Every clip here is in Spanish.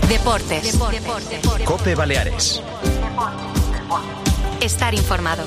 Deportes. COPE Baleares. Estar informado.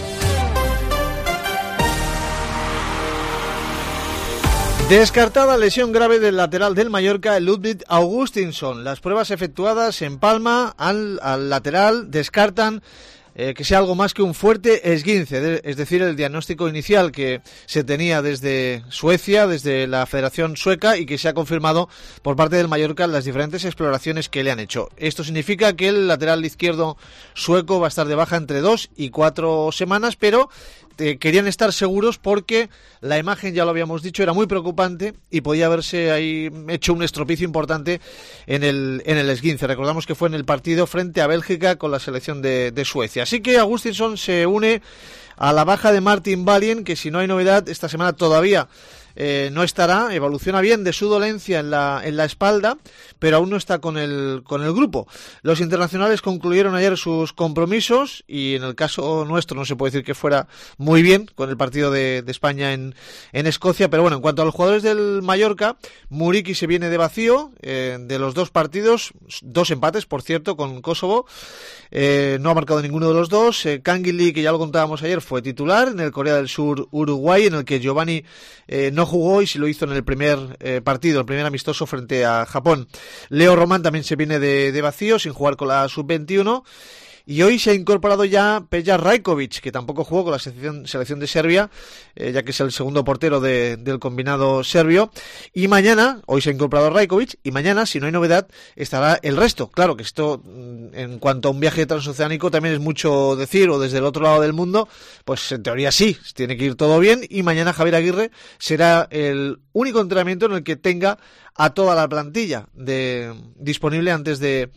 Descartada lesión grave del lateral del Mallorca, Ludvig Augustinsson. Las pruebas efectuadas en Palma al lateral descartan que sea algo más que un fuerte esguince, es decir, el diagnóstico inicial que se tenía desde Suecia, desde la Federación Sueca, y que se ha confirmado por parte del Mallorca en las diferentes exploraciones que le han hecho. Esto significa que el lateral izquierdo sueco va a estar de baja entre 2 y 4 semanas, pero querían estar seguros porque la imagen, ya lo habíamos dicho, era muy preocupante y podía haberse ahí hecho un estropicio importante en el esguince. Recordamos que fue en el partido frente a Bélgica con la selección de Suecia. Así que Augustinsson se une a la baja de Martin Valien, que si no hay novedad esta semana todavía no estará. Evoluciona bien de su dolencia en la espalda, pero aún no está con el grupo. Los internacionales concluyeron ayer sus compromisos y en el caso nuestro no se puede decir que fuera muy bien con el partido de España en Escocia, pero bueno, en cuanto a los jugadores del Mallorca, Muriqui se viene de vacío de los 2 partidos, 2 empates por cierto con Kosovo, no ha marcado ninguno de los dos. Canguilí, que ya lo contábamos ayer, fue titular en el Corea del Sur Uruguay, en el que Giovanni no jugó y sí lo hizo en el primer partido, el primer amistoso frente a Japón. Leo Román también se viene de vacío, sin jugar con la sub-21. Y hoy se ha incorporado ya Peja Rajkovic, que tampoco jugó con la selección de Serbia, ya que es el segundo portero del combinado serbio. Y mañana, hoy se ha incorporado Rajkovic, y mañana, si no hay novedad, estará el resto. Claro que esto, en cuanto a un viaje transoceánico, también es mucho decir, o desde el otro lado del mundo, pues en teoría sí, tiene que ir todo bien. Y mañana Javier Aguirre será el único entrenamiento en el que tenga a toda la plantilla disponible antes del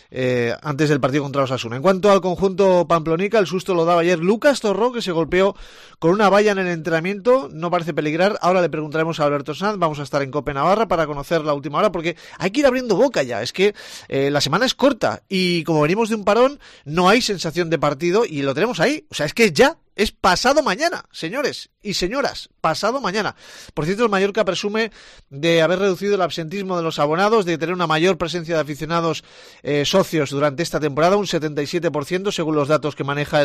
partido contra Osasuna. En cuanto al conjunto pamplonica, el susto lo daba ayer Lucas Torró, que se golpeó con una valla en el entrenamiento, no parece peligrar. Ahora le preguntaremos a Alberto Sanz, vamos a estar en COPE Navarra para conocer la última hora, porque hay que ir abriendo boca ya, es que la semana es corta y como venimos de un parón no hay sensación de partido y lo tenemos ahí, o sea, es que ya es pasado mañana, señores y señoras, pasado mañana. Por cierto, el Mallorca presume de haber reducido el absentismo de los abonados, de tener una mayor presencia de aficionados socios durante esta temporada, un 77% según los datos que maneja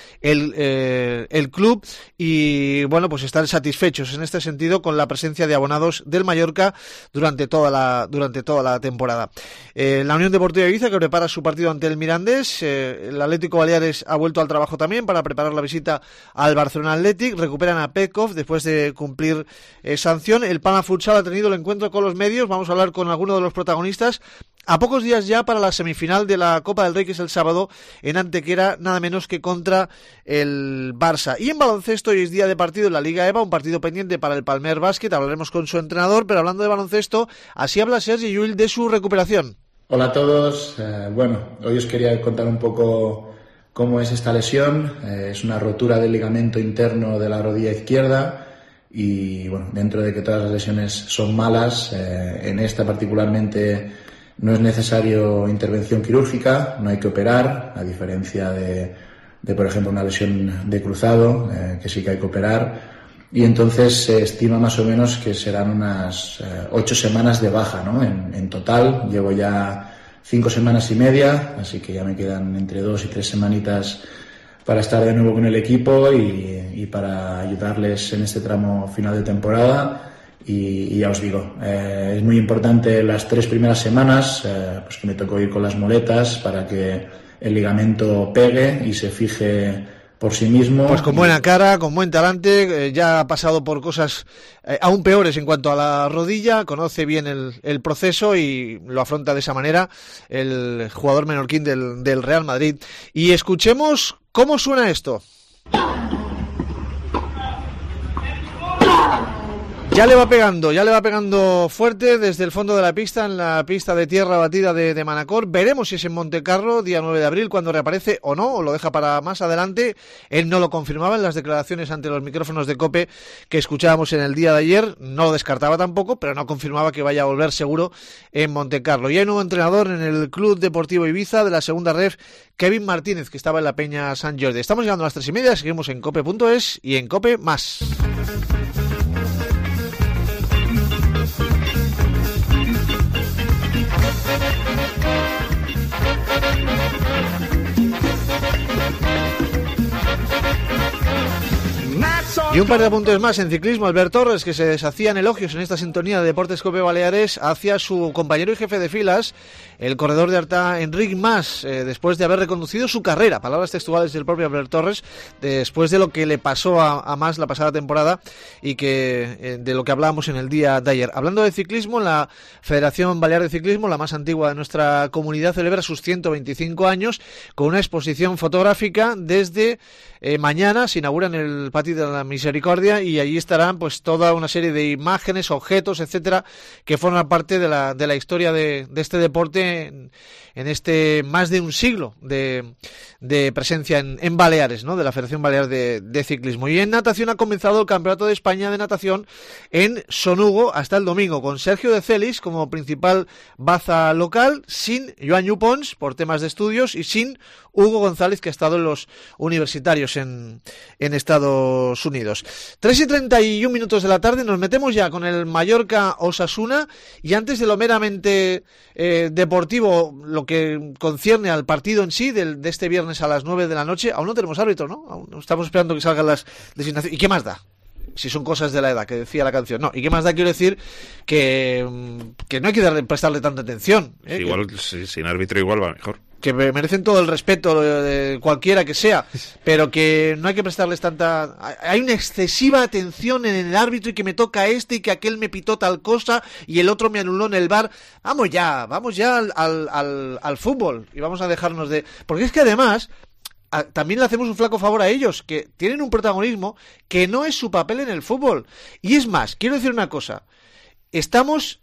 el club, y bueno, pues están satisfechos en este sentido con la presencia de abonados del Mallorca durante toda la temporada. La Unión Deportiva Ibiza, que prepara su partido ante el Mirandés, el Atlético Baleares ha vuelto al trabajo también para preparar la visita al Barcelona Athletic, recuperan a Petkov después de cumplir sanción. El Palma Futsal ha tenido el encuentro con los medios, vamos a hablar con alguno de los protagonistas. A pocos días ya para la semifinal de la Copa del Rey, que es el sábado en Antequera, nada menos que contra el Barça. Y en baloncesto hoy es día de partido en la Liga EVA, un partido pendiente para el Palmer Basket, hablaremos con su entrenador, pero hablando de baloncesto, así habla Sergi Llull de su recuperación. Hola a todos, hoy os quería contar un poco cómo es esta lesión. Es una rotura del ligamento interno de la rodilla izquierda y bueno, dentro de que todas las lesiones son malas, en esta particularmente no es necesario intervención quirúrgica, no hay que operar, a diferencia de por ejemplo, una lesión de cruzado, que sí que hay que operar, y entonces se estima más o menos que serán unas 8 semanas de baja, ¿no? En total, llevo ya 5 semanas y media, así que ya me quedan entre 2 y 3 semanitas para estar de nuevo con el equipo y para ayudarles en este tramo final de temporada. Y ya os digo, es muy importante las 3 primeras semanas, pues que me tocó ir con las muletas para que el ligamento pegue y se fije por sí mismo. Pues con buena cara, con buen talante, ya ha pasado por cosas aún peores en cuanto a la rodilla, conoce bien el proceso y lo afronta de esa manera el jugador menorquín del Real Madrid. Y escuchemos cómo suena esto. Ya le va pegando fuerte desde el fondo de la pista, en la pista de tierra batida de Manacor. Veremos si es en Montecarlo, día 9 de abril, cuando reaparece o no, o lo deja para más adelante. Él no lo confirmaba en las declaraciones ante los micrófonos de COPE que escuchábamos en el día de ayer, no lo descartaba tampoco, pero no confirmaba que vaya a volver seguro en Montecarlo. Y hay un nuevo entrenador en el Club Deportivo Ibiza de la segunda ref, Kevin Martínez, que estaba en la Peña Sant Jordi. Estamos llegando a las 3:30, seguimos en cope.es y en COPE+. Y un par de apuntes más en ciclismo. Albert Torres, que se deshacía en elogios en esta sintonía de Deportes Cope Baleares hacia su compañero y jefe de filas, el corredor de Artà, Enric Mas, después de haber reconducido su carrera. Palabras textuales del propio Albert Torres, después de lo que le pasó a Mas la pasada temporada y que de lo que hablábamos en el día de ayer. Hablando de ciclismo, la Federación Balear de Ciclismo, la más antigua de nuestra comunidad, celebra sus 125 años con una exposición fotográfica. Desde mañana se inaugura en el Patio de la Misericordia y allí estarán pues toda una serie de imágenes, objetos, etcétera, que forman parte de la historia de este deporte en este más de un siglo de presencia en Baleares, ¿no?, de la Federación Balear de Ciclismo. Y en natación ha comenzado el Campeonato de España de Natación en Sonugo hasta el domingo, con Sergio de Celis como principal baza local, sin Joan Llopons por temas de estudios y sin Hugo González, que ha estado en los universitarios en Estados Unidos. 3:31 de la tarde, nos metemos ya con el Mallorca-Osasuna, y antes de lo meramente deportivo, lo que concierne al partido en sí, de este viernes a las 9 de la noche, aún no tenemos árbitro, ¿no? Aún estamos esperando que salgan las designaciones. ¿Y qué más da? Si son cosas de la edad, que decía la canción. No, ¿y qué más da? Quiero decir que no hay que prestarle tanta atención. Igual, sin árbitro igual va mejor. Que merecen todo el respeto de cualquiera que sea, pero que no hay que prestarles tanta... Hay una excesiva atención en el árbitro, y que me toca y que aquel me pitó tal cosa y el otro me anuló en el VAR. Vamos ya al fútbol, y vamos a dejarnos de... Porque es que además también le hacemos un flaco favor a ellos, que tienen un protagonismo que no es su papel en el fútbol. Y es más, quiero decir una cosa, estamos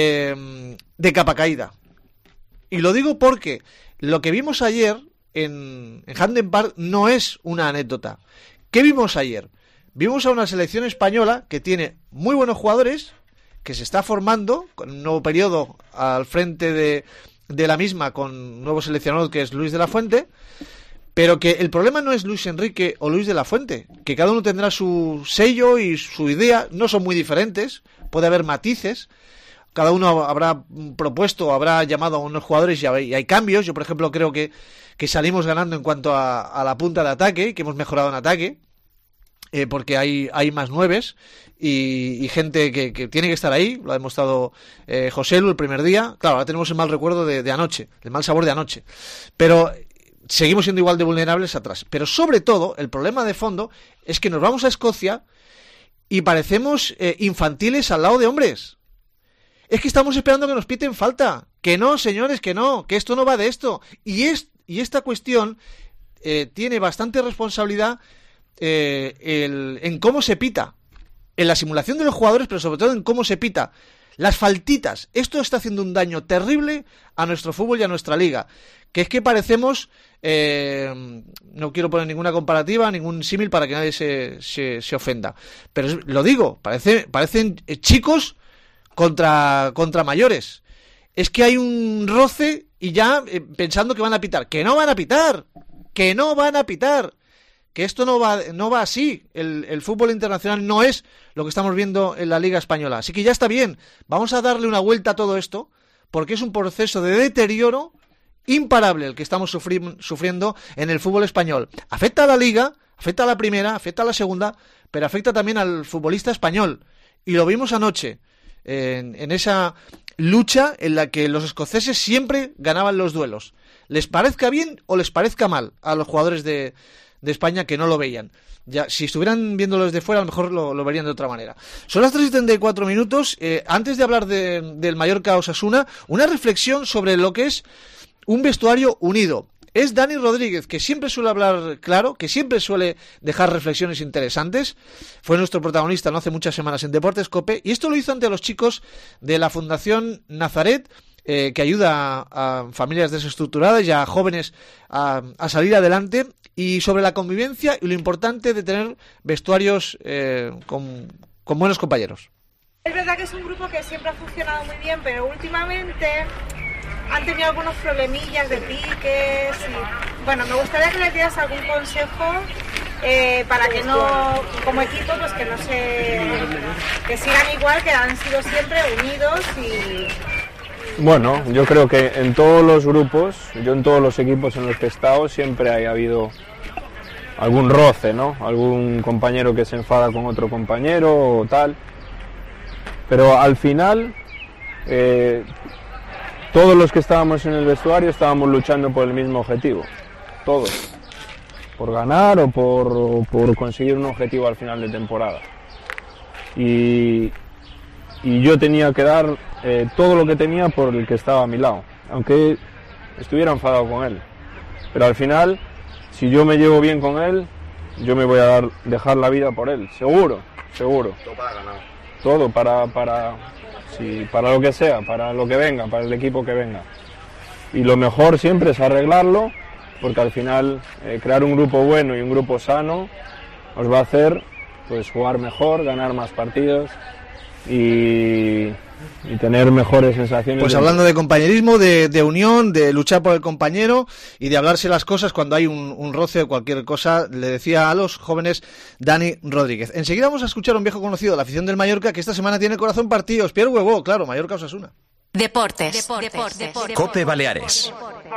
de capa caída. Y lo digo porque lo que vimos ayer en Hampden Park no es una anécdota. ¿Qué vimos ayer? Vimos a una selección española que tiene muy buenos jugadores, que se está formando con un nuevo periodo al frente de la misma, con un nuevo seleccionador que es Luis de la Fuente, pero que el problema no es Luis Enrique o Luis de la Fuente, que cada uno tendrá su sello y su idea, no son muy diferentes, puede haber matices. Cada uno habrá propuesto, habrá llamado a unos jugadores y hay cambios. Yo, por ejemplo, creo que salimos ganando en cuanto a la punta de ataque, que hemos mejorado en ataque, porque hay más nueves y gente que tiene que estar ahí. Lo ha demostrado José Lu el primer día. Claro, ahora tenemos el mal recuerdo de anoche, el mal sabor de anoche. Pero seguimos siendo igual de vulnerables atrás. Pero sobre todo, el problema de fondo es que nos vamos a Escocia y parecemos infantiles al lado de hombres. Es que estamos esperando que nos piten falta. Que no, señores, que no, que esto no va de esto. Y esta cuestión tiene bastante responsabilidad en cómo se pita. En la simulación de los jugadores, pero sobre todo en cómo se pita. Las faltitas. Esto está haciendo un daño terrible a nuestro fútbol y a nuestra liga. Que es que parecemos... no quiero poner ninguna comparativa, ningún símil para que nadie se ofenda. Pero lo digo, parecen chicos... contra mayores. Es que hay un roce y ya pensando que van a pitar. ¡Que no van a pitar! ¡Que no van a pitar! Que esto no va así. El fútbol internacional no es lo que estamos viendo en la Liga Española. Así que ya está bien. Vamos a darle una vuelta a todo esto, porque es un proceso de deterioro imparable el que estamos sufriendo en el fútbol español. Afecta a la Liga, afecta a la primera, afecta a la segunda, pero afecta también al futbolista español. Y lo vimos anoche. En esa lucha en la que los escoceses siempre ganaban los duelos, les parezca bien o les parezca mal a los jugadores de España, que no lo veían. Ya, si estuvieran viéndolo desde fuera, a lo mejor lo verían de otra manera. Son las 3:34. Antes de hablar del Mallorca-Osasuna, una reflexión sobre lo que es un vestuario unido. Es Dani Rodríguez, que siempre suele hablar claro, que siempre suele dejar reflexiones interesantes. Fue nuestro protagonista no hace muchas semanas en Deportes Cope, y esto lo hizo ante los chicos de la Fundación Nazaret, que ayuda a familias desestructuradas y a jóvenes a salir adelante, y sobre la convivencia y lo importante de tener vestuarios con buenos compañeros. Es verdad que es un grupo que siempre ha funcionado muy bien, pero últimamente han tenido algunos problemillas de piques y, bueno, me gustaría que les dieras algún consejo para que no, como equipo, pues que no que sigan igual, que han sido siempre unidos y... Bueno, yo creo que en todos los grupos, yo en todos los equipos en los que he estado, siempre ha habido algún roce, ¿no? Algún compañero que se enfada con otro compañero o tal. Pero al final, todos los que estábamos en el vestuario estábamos luchando por el mismo objetivo. Todos. Por ganar o por conseguir un objetivo al final de temporada. Y yo tenía que dar todo lo que tenía por el que estaba a mi lado, aunque estuviera enfadado con él. Pero al final, si yo me llevo bien con él, yo me voy a dejar la vida por él, seguro. Todo para ganar. Todo para lo que sea, para lo que venga, para el equipo que venga. Y lo mejor siempre es arreglarlo, porque al final crear un grupo bueno y un grupo sano os va a hacer pues jugar mejor, ganar más partidos y tener mejores sensaciones. Pues hablando de compañerismo, de unión, de luchar por el compañero y de hablarse las cosas cuando hay un roce o cualquier cosa, le decía a los jóvenes Dani Rodríguez. Enseguida vamos a escuchar a un viejo conocido de la afición del Mallorca que esta semana tiene el corazón partido. Pierre Huevo, claro, Mallorca-Osasuna. Deportes. Cope Baleares.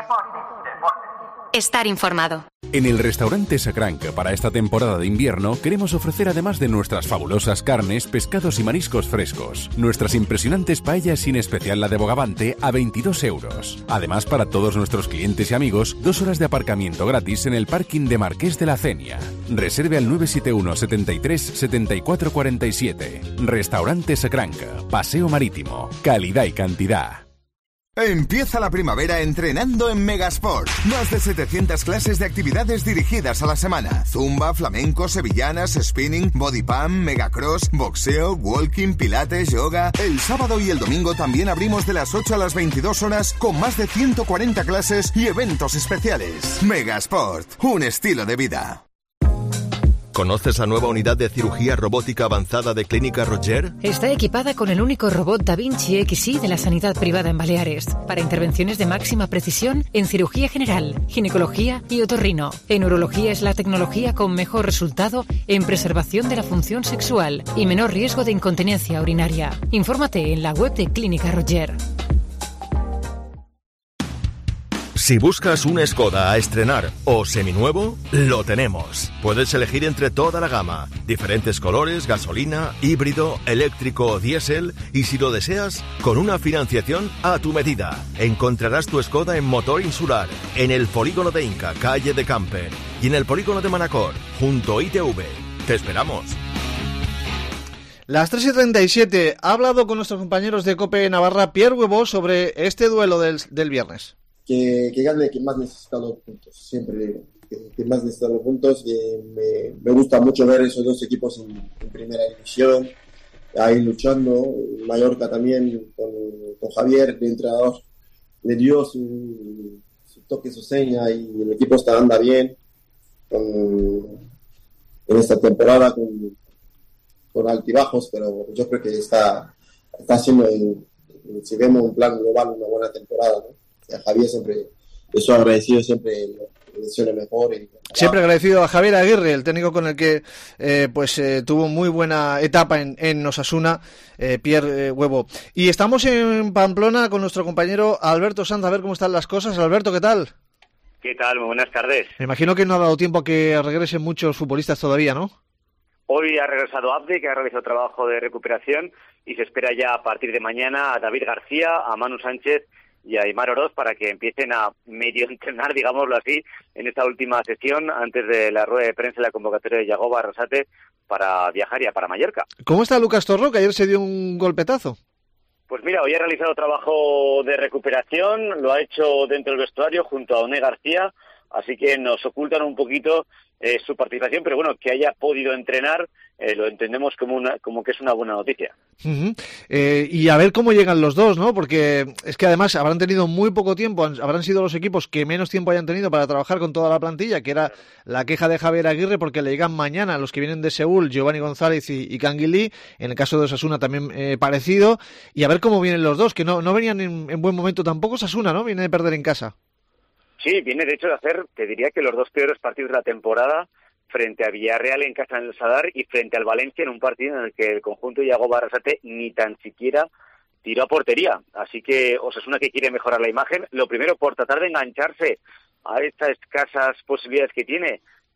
Estar informado. En el restaurante Sacranca para esta temporada de invierno queremos ofrecer, además de nuestras fabulosas carnes, pescados y mariscos frescos, nuestras impresionantes paellas, sin especial la de Bogavante, a 22 euros. Además, para todos nuestros clientes y amigos, 2 horas de aparcamiento gratis en el parking de Marqués de la Cenia. Reserve al 971 73 74 47. Restaurante Sacranca, Paseo Marítimo. Calidad y cantidad. Empieza la primavera entrenando en Megasport. Más de 700 clases de actividades dirigidas a la semana. Zumba, flamenco, sevillanas, spinning, body pump, megacross, boxeo, walking, pilates, yoga. El sábado y el domingo también abrimos de las 8 a las 22 horas con más de 140 clases y eventos especiales. Megasport, un estilo de vida. ¿Conoces la nueva unidad de cirugía robótica avanzada de Clínica Roger? Está equipada con el único robot Da Vinci XI de la sanidad privada en Baleares, para intervenciones de máxima precisión en cirugía general, ginecología y otorrino. En urología es la tecnología con mejor resultado en preservación de la función sexual y menor riesgo de incontinencia urinaria. Infórmate en la web de Clínica Roger. Si buscas un Skoda a estrenar o seminuevo, lo tenemos. Puedes elegir entre toda la gama, diferentes colores, gasolina, híbrido, eléctrico o diésel, y si lo deseas, con una financiación a tu medida. Encontrarás tu Skoda en Motor Insular, en el polígono de Inca, calle de Camper, y en el polígono de Manacor, junto a ITV. ¡Te esperamos! Las 3:37, ha hablado con nuestros compañeros de COPE Navarra Pierre Huevo sobre este duelo del viernes. Que gane quien más necesita los puntos, siempre digo, que más necesita los puntos. Me gusta mucho ver esos dos equipos en primera división, ahí luchando. Mallorca también con Javier, el entrenador, le dio su toque, su seña, y el equipo anda bien en esta temporada con altibajos, pero yo creo que está haciendo, si vemos un plan global, una buena temporada, ¿no? Javier siempre, eso agradecido, siempre le deseo lo mejor. Siempre agradecido a Javier Aguirre, el técnico con el que tuvo muy buena etapa en Osasuna, Pierre Huevo. Y estamos en Pamplona con nuestro compañero Alberto Sanz, a ver cómo están las cosas. Alberto, ¿qué tal? ¿Qué tal? Muy buenas tardes. Me imagino que no ha dado tiempo a que regresen muchos futbolistas todavía, ¿no? Hoy ha regresado Abde, que ha realizado trabajo de recuperación, y se espera ya a partir de mañana a David García, a Manu Sánchez y a Aimar Oroz para que empiecen a medio entrenar, digámoslo así, en esta última sesión antes de la rueda de prensa y la convocatoria de Yagoba Arrasate para viajar ya para Mallorca. ¿Cómo está Lucas Torró, que ayer se dio un golpetazo? Pues mira, hoy ha realizado trabajo de recuperación, lo ha hecho dentro del vestuario junto a Oné García, así que nos ocultan un poquito su participación, pero bueno, que haya podido entrenar, lo entendemos como que es una buena noticia. Uh-huh. Y a ver cómo llegan los dos, ¿no? Porque es que además habrán tenido muy poco tiempo, habrán sido los equipos que menos tiempo hayan tenido para trabajar con toda la plantilla, que era la queja de Javier Aguirre, porque le llegan mañana los que vienen de Seúl, Giovanni González y Canguilí, en el caso de Osasuna también parecido, y a ver cómo vienen los dos, que no venían en buen momento tampoco. Osasuna, ¿no? Viene de perder en casa. Sí, viene de hecho de hacer, te diría que los dos peores partidos de la temporada, frente a Villarreal en casa en el Sadar y frente al Valencia en un partido en el que el conjunto de Yagoba Arrasate ni tan siquiera tiró a portería. Así que Osasuna, que quiere mejorar la imagen, lo primero por tratar de engancharse a estas escasas posibilidades que tiene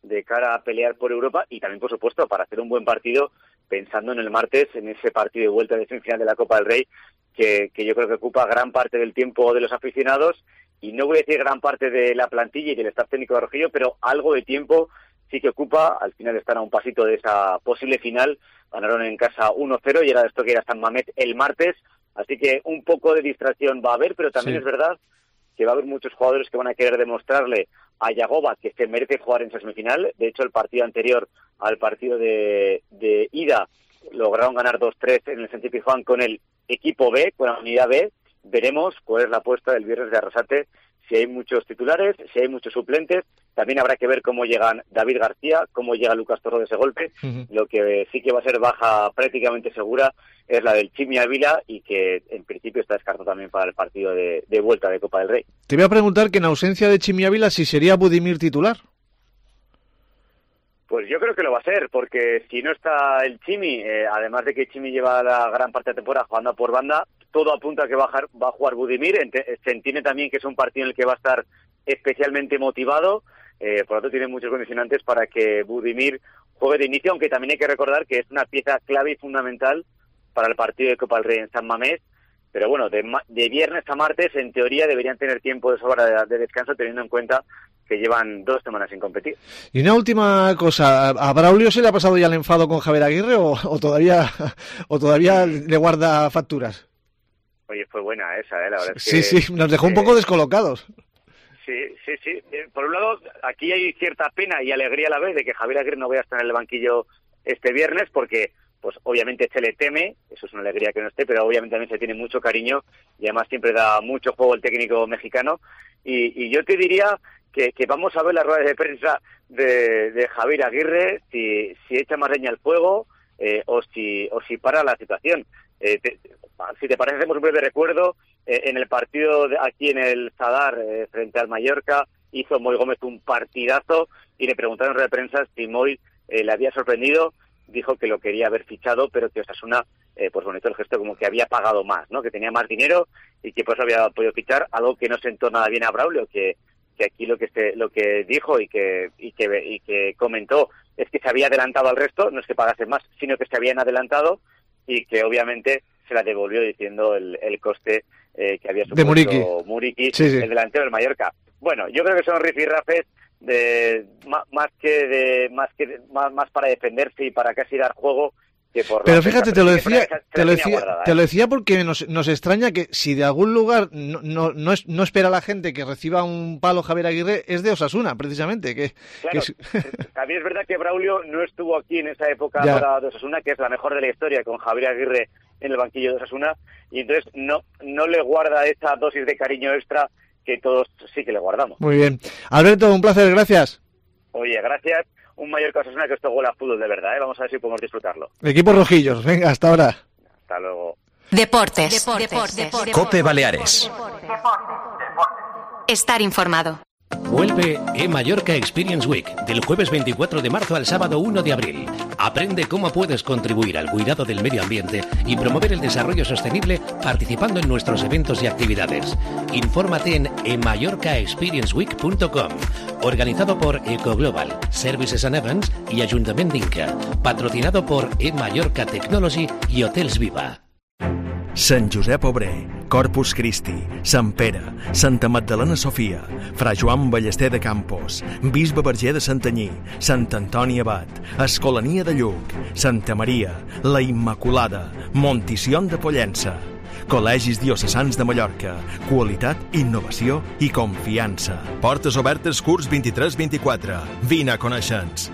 de cara a pelear por Europa y también, por supuesto, para hacer un buen partido pensando en el martes, en ese partido de vuelta de semifinal de la Copa del Rey, que yo creo que ocupa gran parte del tiempo de los aficionados, y no voy a decir gran parte de la plantilla y del staff técnico de Rojillo, pero algo de tiempo sí que ocupa. Al final están a un pasito de esa posible final, ganaron en casa 1-0 y ahora esto que ir a San Mamés el martes, así que un poco de distracción va a haber, pero también es verdad que va a haber muchos jugadores que van a querer demostrarle a Yagoba que se merece jugar en esa semifinal. De hecho, el partido anterior al partido de ida lograron ganar 2-3 en el Sánchez Pizjuán con el equipo B, con la unidad B. Veremos cuál es la apuesta del viernes de Arrasate, si hay muchos titulares, si hay muchos suplentes. También habrá que ver cómo llegan David García, cómo llega Lucas Torro de ese golpe. Lo que sí que va a ser baja prácticamente segura es la del Chimi Ávila, y que en principio está descartado también para el partido de vuelta de Copa del Rey. Te voy a preguntar que en ausencia de Chimi Ávila, si sería Budimir titular. Pues yo creo que lo va a ser, porque si no está el Chimi, además de que Chimi lleva la gran parte de la temporada jugando por banda, todo apunta a que va a jugar Budimir. Se entiende también que es un partido en el que va a estar especialmente motivado, por lo tanto tiene muchos condicionantes para que Budimir juegue de inicio, aunque también hay que recordar que es una pieza clave y fundamental para el partido de Copa del Rey en San Mamés. Pero bueno, de viernes a martes, en teoría, deberían tener tiempo de sobra de descanso, teniendo en cuenta que llevan 2 semanas sin competir. Y una última cosa, ¿a Braulio se le ha pasado ya el enfado con Javier Aguirre o todavía le guarda facturas? Oye, fue buena esa, la verdad es que... Sí, nos dejó un poco descolocados. Sí. Por un lado, aquí hay cierta pena y alegría a la vez de que Javier Aguirre no vaya a estar en el banquillo este viernes, porque pues obviamente se le teme, eso es una alegría que no esté, pero obviamente también se tiene mucho cariño y además siempre da mucho juego el técnico mexicano. Y yo te diría que vamos a ver las ruedas de prensa de Javier Aguirre, si echa más leña al fuego o si para la situación. Si te parece, hacemos un breve recuerdo. En el partido aquí en el Sadar, frente al Mallorca, hizo Moy Gómez un partidazo y le preguntaron en rueda de prensa si Moy le había sorprendido. Dijo que lo quería haber fichado, pero que Osasuna, pues bonito el gesto, como que había pagado más, ¿no? Que tenía más dinero y que por eso había podido fichar, algo que no sentó nada bien a Braulio, que aquí lo que dijo y que comentó es que se había adelantado al resto, no es que pagasen más, sino que se habían adelantado y que obviamente se la devolvió diciendo el coste que había supuesto Muriqui, el delantero del Mallorca. Bueno, yo creo que son rifirrafes más para defenderse y para casi dar juego que por... Pero fíjate, te lo decía porque nos extraña que si de algún lugar no espera la gente que reciba un palo Javier Aguirre, es de Osasuna, precisamente. También es verdad que Braulio no estuvo aquí en esa época de Osasuna, que es la mejor de la historia, con Javier Aguirre en el banquillo de Osasuna, y entonces no le guarda esa dosis de cariño extra que todos sí que le guardamos. Muy bien. Alberto, un placer, gracias. Oye, gracias. Un Mallorca Osasuna que esto huele a fútbol de verdad, ¿eh? Vamos a ver si podemos disfrutarlo. Equipos rojillos, venga, hasta ahora. Hasta luego. Deportes. COPE Baleares. Estar informado. Vuelve Mallorca Experience Week, del jueves 24 de marzo al sábado 1 de abril. Aprende cómo puedes contribuir al cuidado del medio ambiente y promover el desarrollo sostenible participando en nuestros eventos y actividades. Infórmate en emallorcaexperiencweek.com. Organizado por Ecoglobal, Services and Events y Ayuntamiento d'Inca. Patrocinado por Mallorca Technology y Hotels Viva. Sant Josep Obrer, Corpus Christi, Sant Pere, Santa Magdalena Sofia, Fra Joan Ballester de Campos, Bisbe Verger de Santanyí, Sant Antoni Abat, Escolania de Lluc, Santa Maria, La Immaculada, Montición de Pollença. Col·legis diocesans de Mallorca. Qualitat, innovació i confiança. Portes obertes curs 23-24. Vine a conèixer-nos.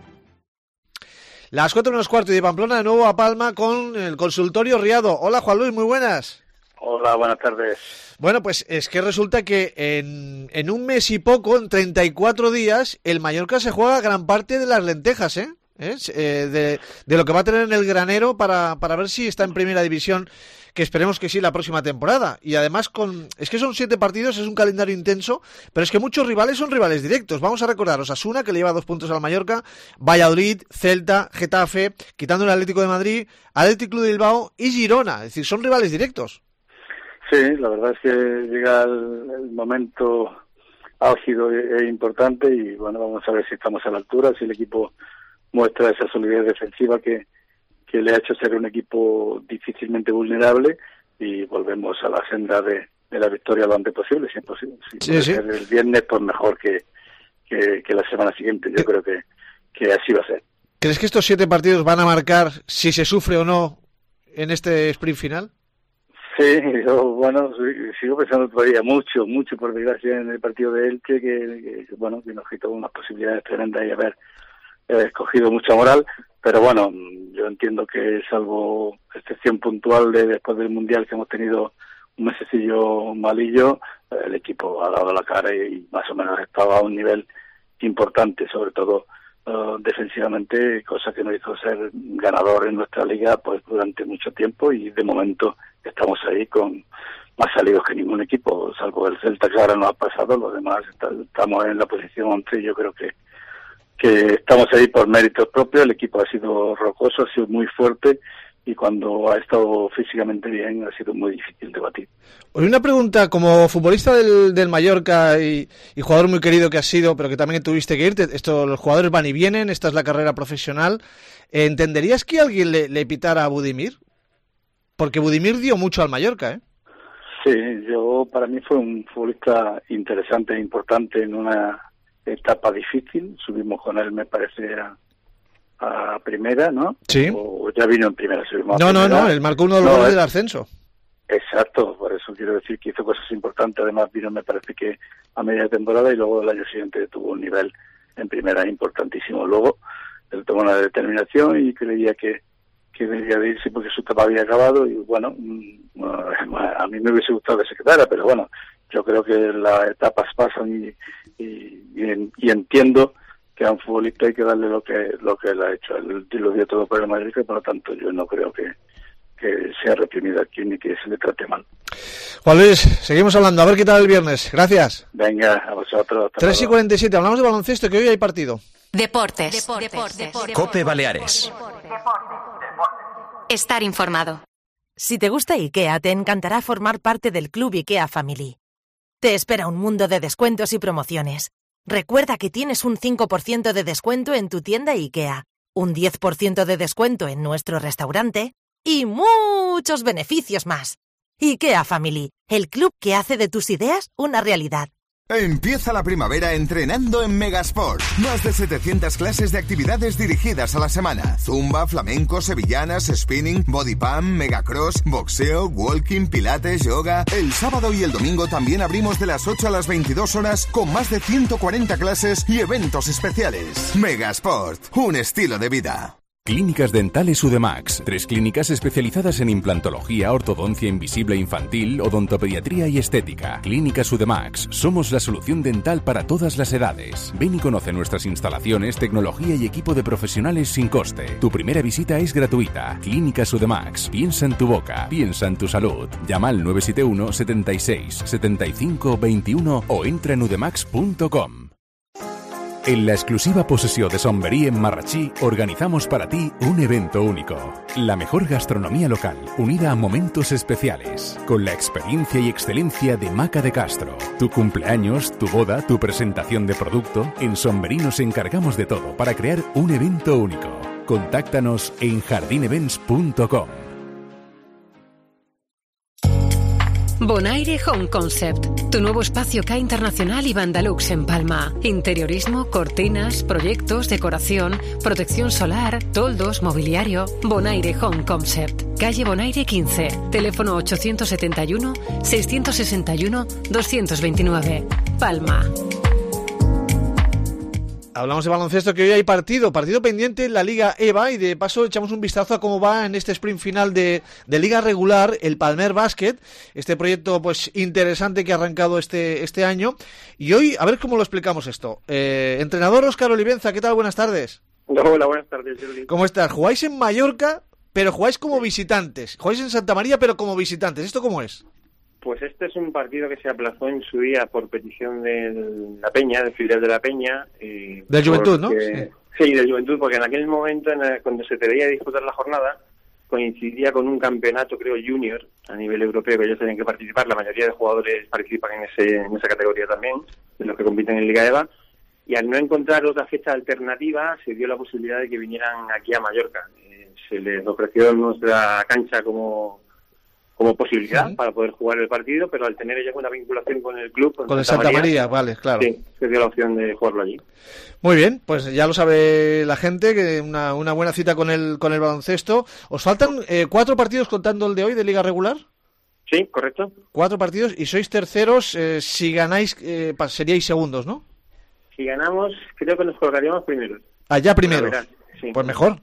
Las 4:15 de Pamplona, de nuevo a Palma con el consultorio Riado. Hola, Juan Luis, muy buenas. Hola, buenas tardes. Bueno, pues es que resulta que en un mes y poco, en 34 días, el Mallorca se juega gran parte de las lentejas, de lo que va a tener en el granero para ver si está en primera división, que esperemos que sí la próxima temporada. Y además es que son 7 partidos, es un calendario intenso, pero es que muchos rivales son rivales directos. Vamos a recordar Osasuna, que le lleva 2 puntos al Mallorca, Valladolid, Celta, Getafe, quitando el Atlético de Madrid, Athletic Club de Bilbao y Girona. Es decir, son rivales directos. Sí, la verdad es que llega el momento ha sido importante y bueno, vamos a ver si estamos a la altura, si el equipo muestra esa solidez defensiva que le ha hecho ser un equipo difícilmente vulnerable y volvemos a la senda de la victoria lo antes posible, si es posible. Si puede ser el viernes, pues mejor que la semana siguiente. Yo creo que así va a ser. ¿Crees que estos 7 partidos van a marcar si se sufre o no en este sprint final? Sí, yo, sigo pensando todavía mucho por desgracia en el partido de Elche, que nos quitó unas posibilidades tremendas y haber escogido mucha moral, pero bueno, yo entiendo que salvo excepción puntual de después del Mundial que hemos tenido un mesecillo malillo, el equipo ha dado la cara y más o menos estaba a un nivel importante, sobre todo defensivamente, cosa que nos hizo ser ganador en nuestra liga pues durante mucho tiempo, y de momento estamos ahí con más salidos que ningún equipo, salvo el Celta que ahora nos ha pasado. Los demás estamos en la posición 11 y yo creo que estamos ahí por méritos propios. El equipo ha sido rocoso, ha sido muy fuerte, y cuando ha estado físicamente bien ha sido muy difícil de batir. Una pregunta, como futbolista del Mallorca y jugador muy querido que has sido, pero que también tuviste que irte, los jugadores van y vienen, esta es la carrera profesional, ¿entenderías que alguien le pitara a Budimir? Porque Budimir dio mucho al Mallorca, ¿eh? Sí, para mí fue un futbolista interesante e importante en una etapa difícil. Subimos con él, me parece, a primera, ¿no? Sí. O ya vino en primera, subimos No, a primera. no, él marcó uno de los goles del ascenso. Exacto, por eso quiero decir que hizo cosas importantes. Además vino, me parece que a media temporada, y luego el año siguiente tuvo un nivel en primera importantísimo. Luego él tomó una determinación y creía que debía de irse porque su etapa había acabado, y bueno, a mí me hubiese gustado que se quedara, pero bueno, yo creo que las etapas pasan y entiendo que a un futbolista hay que darle lo que él ha hecho. Él lo dio todo por el Madrid, y por lo tanto yo no creo que sea reprimido aquí ni que se le trate mal. Juan Luis, seguimos hablando, a ver qué tal el viernes. Gracias. Venga, a vosotros. 3:47, hablamos de baloncesto, que hoy hay partido. Deportes. COPE Baleares. Estar informado. Si te gusta IKEA, te encantará formar parte del Club IKEA Family. Te espera un mundo de descuentos y promociones. Recuerda que tienes un 5% de descuento en tu tienda IKEA, un 10% de descuento en nuestro restaurante y muchos beneficios más. IKEA Family, el club que hace de tus ideas una realidad. Empieza la primavera entrenando en Megasport. Más de 700 clases de actividades dirigidas a la semana. Zumba, flamenco, sevillanas, spinning, body pump, megacross, boxeo, walking, pilates, yoga. El sábado y el domingo también abrimos de las 8 a las 22 horas con más de 140 clases y eventos especiales. Megasport, un estilo de vida. Clínicas Dentales Udemax, 3 clínicas especializadas en implantología, ortodoncia invisible infantil, odontopediatría y estética. Clínicas Udemax, somos la solución dental para todas las edades. Ven y conoce nuestras instalaciones, tecnología y equipo de profesionales sin coste. Tu primera visita es gratuita. Clínicas Udemax, piensa en tu boca, piensa en tu salud. Llama al 971 76 75 21 o entra en udemax.com. En la exclusiva posesión de Somberí en Marratxí organizamos para ti un evento único. La mejor gastronomía local, unida a momentos especiales, con la experiencia y excelencia de Maca de Castro. Tu cumpleaños, tu boda, tu presentación de producto, en Somberí nos encargamos de todo para crear un evento único. Contáctanos en jardinevents.com. Bonaire Home Concept, tu nuevo espacio K internacional y Bandalux en Palma. Interiorismo, cortinas, proyectos, decoración, protección solar, toldos, mobiliario. Bonaire Home Concept, calle Bonaire 15, teléfono 871 661 229, Palma. Hablamos de baloncesto, que hoy hay partido pendiente en la Liga EVA, y de paso echamos un vistazo a cómo va en este sprint final de Liga regular el Palmer Basket, este proyecto pues interesante que ha arrancado este año. Y hoy, a ver cómo lo explicamos esto. Entrenador Óscar Olivenza, ¿qué tal? Buenas tardes. Hola, buenas tardes, Juli. ¿Cómo estás? Jugáis en Mallorca, pero jugáis como visitantes. Jugáis en Santa María, pero como visitantes. ¿Esto cómo es? Pues este es un partido que se aplazó en su día por petición de la Peña, del filial de la Peña. Del Juventud, ¿no? Sí, del Juventud, porque en aquel momento, cuando se debía disputar la jornada, coincidía con un campeonato, creo, junior, a nivel europeo, que ellos tenían que participar. La mayoría de jugadores participan en esa categoría también, de los que compiten en Liga EVA, y al no encontrar otra fecha alternativa se dio la posibilidad de que vinieran aquí a Mallorca. Se les ofreció nuestra cancha como posibilidad para poder jugar el partido, pero al tener ellos una vinculación con el club, con el Santa María, vale, claro. Sí, se dio la opción de jugarlo allí. Muy bien, pues ya lo sabe la gente, que una buena cita con el baloncesto. ¿Os faltan 4 partidos contando el de hoy de Liga Regular? Sí, correcto. 4 partidos y sois terceros. Si ganáis, seríais segundos, ¿no? Si ganamos, creo que nos colocaríamos primeros. Ya primeros. Sí. Pues mejor.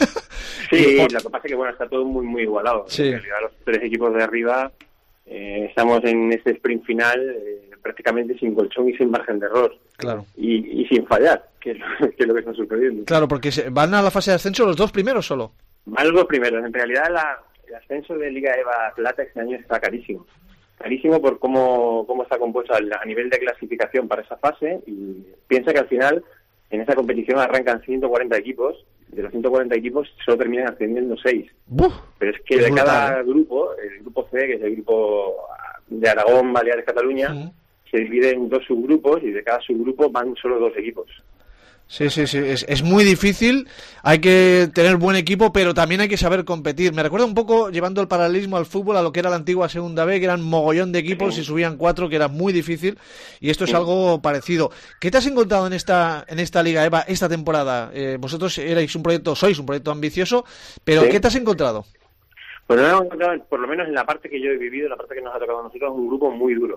Sí, lo que pasa es que bueno, está todo muy muy igualado. Sí. En realidad los 3 equipos de arriba estamos en este sprint final prácticamente sin colchón y sin margen de error. Claro. Y sin fallar, que es lo que está sucediendo. Claro, porque van a la fase de ascenso los 2 primeros solo. Van los 2 primeros. En realidad el ascenso de Liga EVA Plata este año está carísimo. Carísimo por cómo está compuesto a nivel de clasificación para esa fase, y piensa que al final en esa competición arrancan 140 equipos. De los 140 equipos solo terminan ascendiendo 6. Pero es que de brutal, cada grupo, el grupo C, que es el grupo de Aragón, Baleares, Cataluña, se divide en 2 subgrupos, y de cada subgrupo van solo 2 equipos. Sí, es muy difícil, hay que tener buen equipo, pero también hay que saber competir. Me recuerda un poco, llevando el paralelismo al fútbol, a lo que era la antigua Segunda B, que eran mogollón de equipos y subían 4, que era muy difícil, y esto es algo parecido. ¿Qué te has encontrado en esta Liga EVA esta temporada? Vosotros sois un proyecto ambicioso, pero ¿qué te has encontrado? Pues nos hemos encontrado, por lo menos en la parte que yo he vivido, la parte que nos ha tocado a nosotros, un grupo muy duro,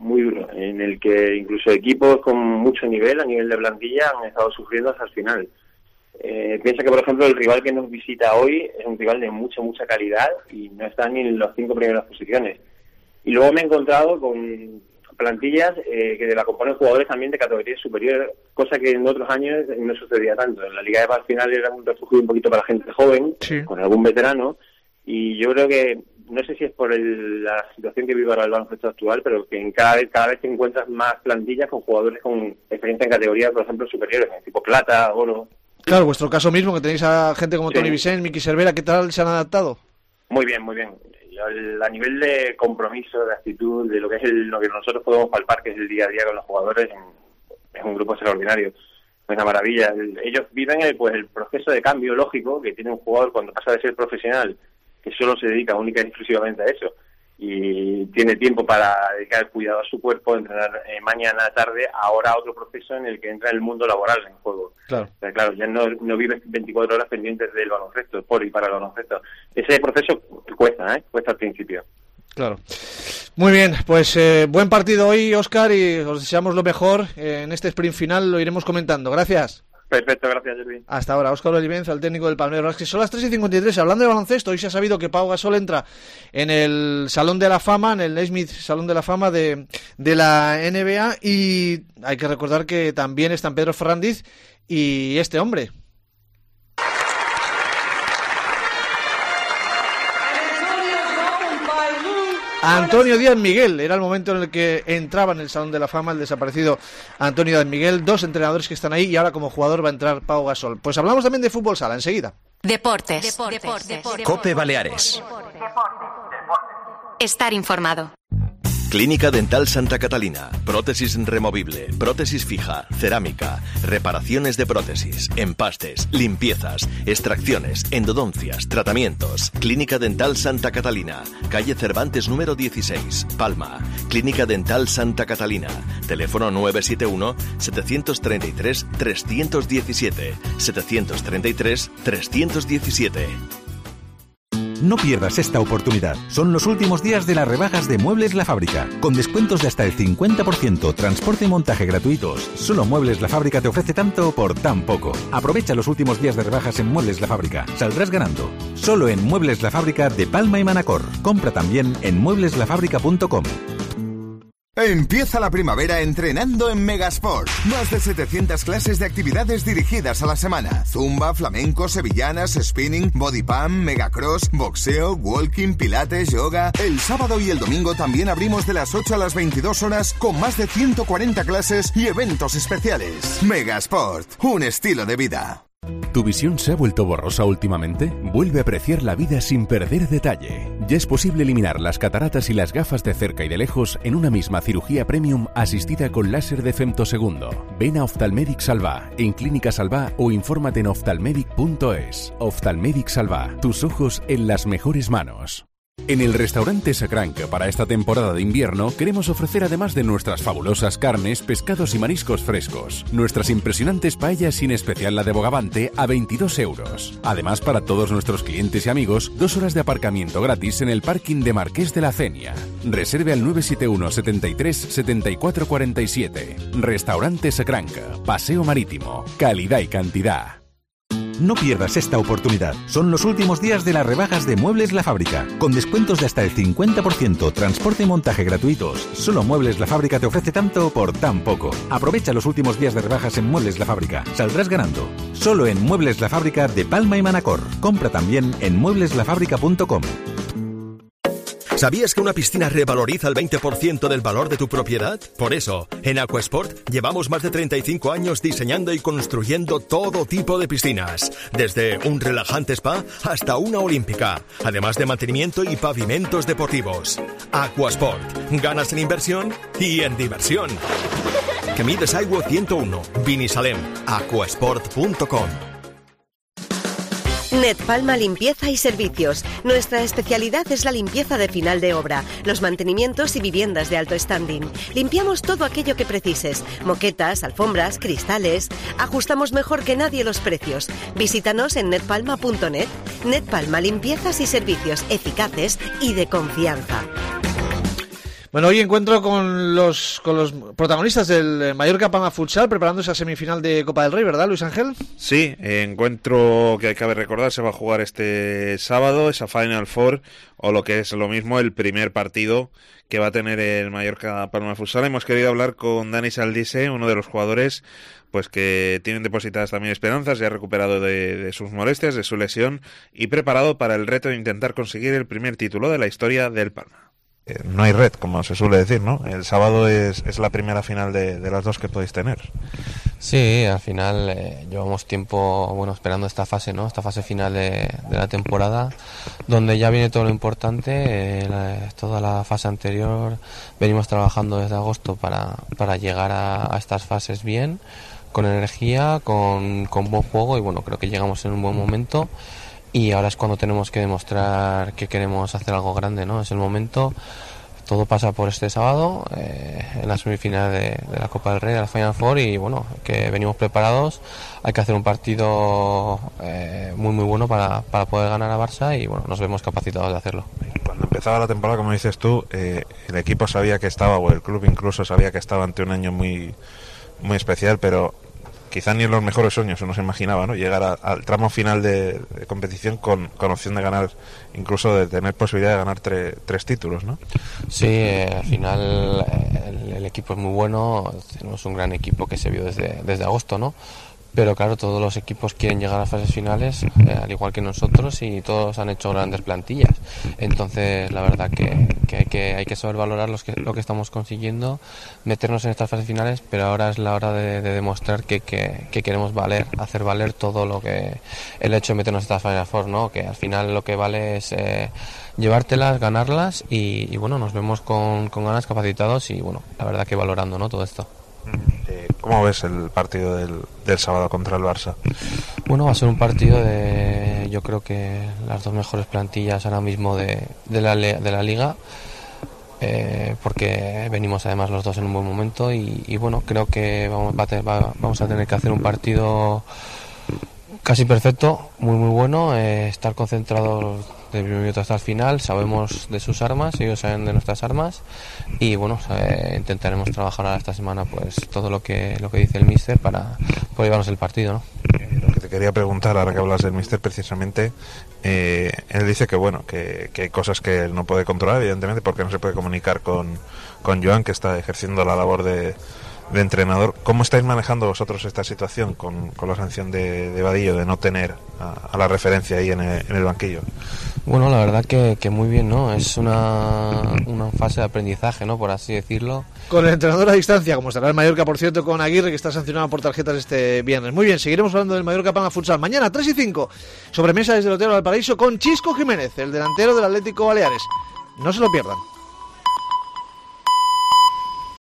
en el que incluso equipos con mucho nivel, a nivel de plantilla, han estado sufriendo hasta el final. Piensa que, por ejemplo, el rival que nos visita hoy es un rival de mucha calidad y no está ni en las 5 primeras posiciones. Y luego me he encontrado con plantillas que la componen jugadores también de categoría superior, cosa que en otros años no sucedía tanto. En la Liga EVA al final era un refugio un poquito para gente joven, con algún veterano, y yo creo que, no sé si es por la situación que vive ahora el baloncesto actual, pero que cada vez te encuentras más plantillas con jugadores con experiencia en categorías, por ejemplo, superiores, tipo plata, oro. Claro, vuestro caso mismo, que tenéis a gente como Toni Vicent, Miki Cervera, ¿qué tal se han adaptado? Muy bien. A nivel de compromiso, de actitud, de lo que es lo que nosotros podemos palpar, que es el día a día con los jugadores, es un grupo extraordinario. Es una maravilla. Ellos viven el proceso de cambio lógico que tiene un jugador cuando pasa de ser profesional, que solo se dedica única y exclusivamente a eso, y tiene tiempo para dedicar el cuidado a su cuerpo, entrenar mañana, tarde, ahora a otro proceso en el que entra el mundo laboral en juego. Claro. O sea, claro, ya no vives 24 horas pendientes del baloncesto, por y para el baloncesto. Ese proceso cuesta al principio. Claro. Muy bien, pues buen partido hoy, Óscar, y os deseamos lo mejor en este sprint final, lo iremos comentando. Gracias. Perfecto, gracias, Jerry. Hasta ahora, Óscar Olivenza, el técnico del Palmeiras Basket. Son las 3:53, hablando de baloncesto, hoy se ha sabido que Pau Gasol entra en el Salón de la Fama, en el Naismith Salón de la Fama de la NBA, y hay que recordar que también están Pedro Ferrandiz y este hombre. Antonio Díaz Miguel, era el momento en el que entraba en el Salón de la Fama el desaparecido Antonio Díaz Miguel, 2 entrenadores que están ahí, y ahora como jugador va a entrar Pau Gasol. Pues hablamos también de fútbol sala, enseguida. Deportes. COPE Baleares. Estar informado. Clínica Dental Santa Catalina. Prótesis removible, prótesis fija, cerámica, reparaciones de prótesis, empastes, limpiezas, extracciones, endodoncias, tratamientos. Clínica Dental Santa Catalina. Calle Cervantes número 16, Palma. Clínica Dental Santa Catalina. Teléfono 971-733-317. 733-317. No pierdas esta oportunidad. Son los últimos días de las rebajas de Muebles La Fábrica. Con descuentos de hasta el 50%, transporte y montaje gratuitos. Solo Muebles La Fábrica te ofrece tanto por tan poco. Aprovecha los últimos días de rebajas en Muebles La Fábrica. Saldrás ganando. Solo en Muebles La Fábrica de Palma y Manacor. Compra también en muebleslafábrica.com. Empieza la primavera entrenando en Megasport. Más de 700 clases de actividades dirigidas a la semana. Zumba, flamenco, sevillanas, spinning, body pump, megacross, boxeo, walking, pilates, yoga. El sábado y el domingo también abrimos de las 8 a las 22 horas con más de 140 clases y eventos especiales. Megasport, un estilo de vida. ¿Tu visión se ha vuelto borrosa últimamente? Vuelve a apreciar la vida sin perder detalle. Ya es posible eliminar las cataratas y las gafas de cerca y de lejos en una misma cirugía premium asistida con láser de femtosegundo. Ven a Oftalmedic Salva, en Clínica Salva o infórmate en oftalmedic.es. Oftalmedic Salva, tus ojos en las mejores manos. En el restaurante Sacranca para esta temporada de invierno queremos ofrecer, además de nuestras fabulosas carnes, pescados y mariscos frescos, nuestras impresionantes paellas, sin especial la de Bogavante, a 22 euros. Además, para todos nuestros clientes y amigos, 2 horas de aparcamiento gratis en el parking de Marqués de la Cenia. Reserve al 971 73 74 47. Restaurante Sacranca, Paseo Marítimo, calidad y cantidad. No pierdas esta oportunidad. Son los últimos días de las rebajas de Muebles La Fábrica. Con descuentos de hasta el 50%, transporte y montaje gratuitos. Solo Muebles La Fábrica te ofrece tanto por tan poco. Aprovecha los últimos días de rebajas en Muebles La Fábrica. Saldrás ganando. Solo en Muebles La Fábrica de Palma y Manacor. Compra también en muebleslafábrica.com. ¿Sabías que una piscina revaloriza el 20% del valor de tu propiedad? Por eso, en Aquasport llevamos más de 35 años diseñando y construyendo todo tipo de piscinas, desde un relajante spa hasta una olímpica, además de mantenimiento y pavimentos deportivos. Aquasport, ganas en inversión y en diversión. Camí de Saigo 101, Binisalem, aquasport.com. Net Palma Limpieza y Servicios. Nuestra especialidad es la limpieza de final de obra, los mantenimientos y viviendas de alto standing. Limpiamos todo aquello que precises: moquetas, alfombras, cristales. Ajustamos mejor que nadie los precios. Visítanos en netpalma.net. Net Palma Limpiezas y Servicios eficaces y de confianza. Bueno, hoy encuentro con los protagonistas del Mallorca Palma Futsal preparando esa semifinal de Copa del Rey, ¿verdad, Luis Ángel? Sí, encuentro que cabe recordar se va a jugar este sábado, esa Final Four, o lo que es lo mismo, el primer partido que va a tener el Mallorca Palma Futsal. Hemos querido hablar con Dani Saldise, uno de los jugadores pues que tienen depositadas también esperanzas, ya recuperado de sus molestias, de su lesión, y preparado para el reto de intentar conseguir el primer título de la historia del Palma. No hay red, como se suele decir, ¿no? El sábado es la primera final de las dos que podéis tener. Sí, al final llevamos tiempo esperando esta fase, ¿no? Esta fase final de la temporada, donde ya viene todo lo importante. Toda la fase anterior venimos trabajando desde agosto para llegar a estas fases bien, con energía, con buen juego, y bueno, creo que llegamos en un buen momento. Y ahora es cuando tenemos que demostrar que queremos hacer algo grande, ¿no? Es el momento. Todo pasa por este sábado, en la semifinal de la Copa del Rey, de la Final Four, y bueno, que venimos preparados. Hay que hacer un partido muy muy bueno para poder ganar a Barça, y bueno, nos vemos capacitados de hacerlo. Cuando empezaba la temporada, como dices tú, el equipo sabía que estaba, o el club incluso sabía que estaba ante un año muy, muy especial, pero quizá ni en los mejores sueños uno se imaginaba, ¿no? Llegar al tramo final de competición con opción de ganar, incluso de tener posibilidad de ganar tres títulos, ¿no? Sí, al final el equipo es muy bueno, tenemos un gran equipo que se vio desde agosto, ¿no? Pero claro, todos los equipos quieren llegar a las fases finales, al igual que nosotros, y todos han hecho grandes plantillas. Entonces, la verdad que hay que saber valorar lo que estamos consiguiendo, meternos en estas fases finales, pero ahora es la hora de demostrar que queremos hacer valer todo lo que el hecho de meternos en estas Final Four, ¿no? Que al final lo que vale es llevártelas, ganarlas, y bueno, nos vemos con ganas, capacitados, y bueno, la verdad que valorando, ¿no? Todo esto. ¿Cómo ves el partido del sábado contra el Barça? Bueno, va a ser un partido de, yo creo que las dos mejores plantillas ahora mismo de la liga, porque venimos además los dos en un buen momento, y bueno, creo que vamos a tener que hacer un partido casi perfecto, muy muy bueno, estar concentrados del primer minuto hasta el final. Sabemos de sus armas, ellos saben de nuestras armas, y bueno, intentaremos trabajar ahora esta semana pues todo lo que dice el míster para poder llevarnos el partido, ¿no? Lo que te quería preguntar ahora que hablas del míster, precisamente, él dice que bueno, que hay cosas que él no puede controlar, evidentemente, porque no se puede comunicar con Joan, que está ejerciendo la labor de entrenador. ¿Cómo estáis manejando vosotros esta situación con la sanción de Vadillo, de no tener a la referencia ahí en el banquillo? Bueno, la verdad que muy bien, ¿no? Es una fase de aprendizaje, ¿no? Por así decirlo. Con el entrenador a distancia, como estará el Mallorca, por cierto, con Aguirre, que está sancionado por tarjetas este viernes. Muy bien, seguiremos hablando del Mallorca Palma Futsal. Mañana, 3:05, sobremesa desde el Hotel Valparaíso con Chisco Jiménez, el delantero del Atlético Baleares. No se lo pierdan.